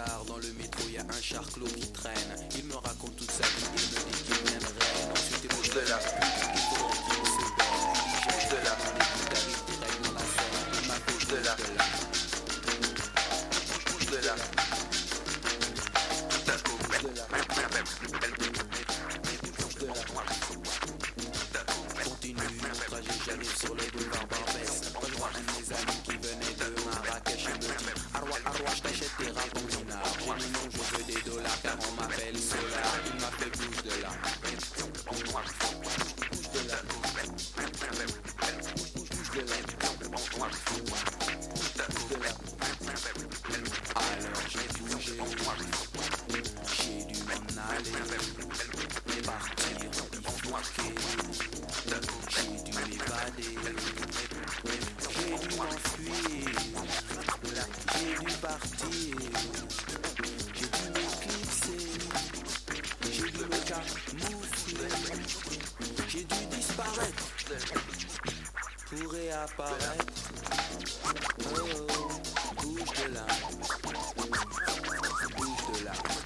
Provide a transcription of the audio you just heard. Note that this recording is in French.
gare, dans le métro, y a un charclot qui traîne. Il me raconte toute sa vie, il me dit qu'il viendrait. Ensuite, il bouge de là. Il faudrait qu'il me sépare. Bouge de là. Dans les coups d'arrive direct dans la scène. Il m'a bouge de là. Bouge de là. Continue mon trajet, j'arrive sur le boulevard Barbès. Je vois un de mes amis qui venait de Marrakech. Il me dit Arwa, je t'achète tes rap en dinars. J'ai dit non, je veux des dollars car on m'appelle Solar. Il m'a fait bouge de là. Bouge de là. Bouge de là. Alors j'ai bougé. J'ai dû m'en aller. Partir bifurquer. J'ai dû m'évader. J'ai dû m'enfuir. J'ai dû partir. J'ai dû m'éclipser. J'ai dû me camoufler. J'ai dû disparaître pour réapparaître. Oh, bouge de là. Bouge de là.